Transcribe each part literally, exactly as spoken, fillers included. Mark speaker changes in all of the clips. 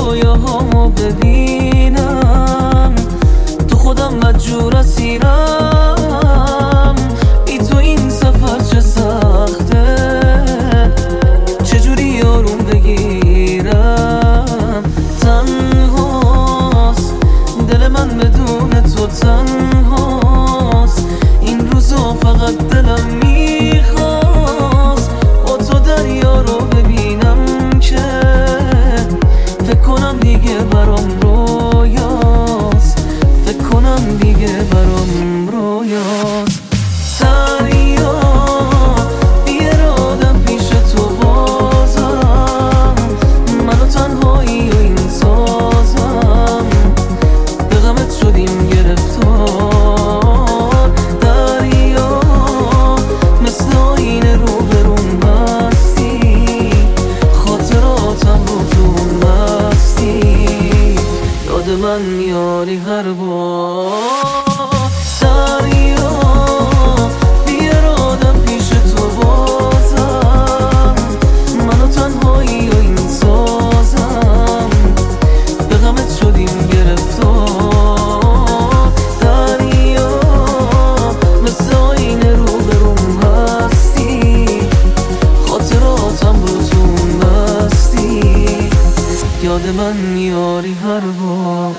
Speaker 1: رویاهامو ببینم، تو خودم مجبور اسیرم. بی تو این سفر چه سخته، چجوری آروم بگیرم. تنهاست دل من بدون تو، تنهاست این روزا، فقط دلم میخواست با تو دریا رو ببینم که فکر کنم دیگه برام رویاست، فکر کنم دیگه برام رویاست. دریا بیارادم پیش تو بازم، منو تنهایی و این سازم، به غمت شدیم گرفتار. دریا مثل آینه رو برون هستی، خاطراتم رو تو مستی، یاد من میاری هر بار. دریا بیارادم پیش تو بازم، منو تنهایی و این سازم، به غمت شدیم گرفتار. دریا مثل آینه رو برون هستی، خاطراتم رو تو مستی، یاد من میاری هر بار.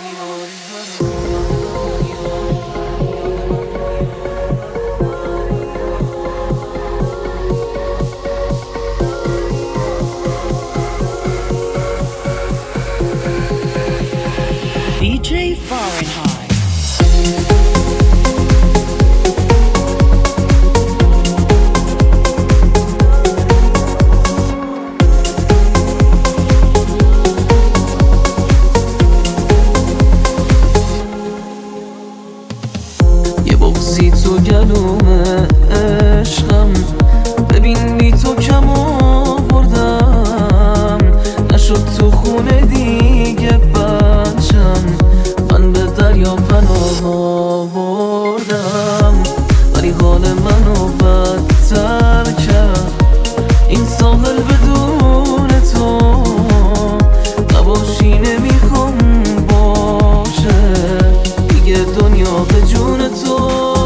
Speaker 2: دی جی Fahrenheit.
Speaker 1: یه بغضی تو گلوم عشقم، ببین بی تو کم آوردم، نشد تو خونه دیگه بچم، من به دریا پناه آوردم، ولی حال منو بدتر کرد این ساحل بدون تو. نباشی نمیخوام باشه دیگه دنیا به جون تو.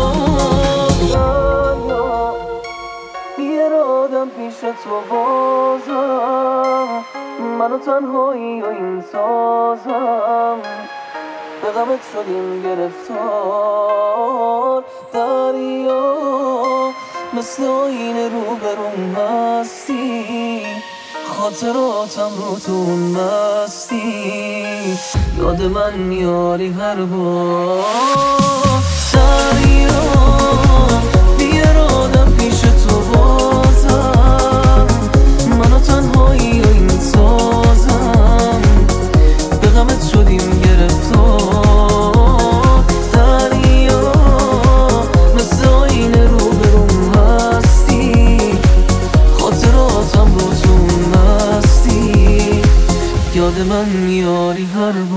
Speaker 1: بیارادم پیش تو بازم، منو تنهایی و این سازم، به غمت شدیم گرفتار. دریا مثل آینه رو برون هستی، خاطراتم رو تو مستی، یاد من میاری هر بار. دریا بیارادم پیش تو بازم، منو تنهایی و این سازم، به غمت شدیم گرفتار. دریا مثل آینه رو برون هستی، خاطراتم رو تو مستی، یاد من میاری هر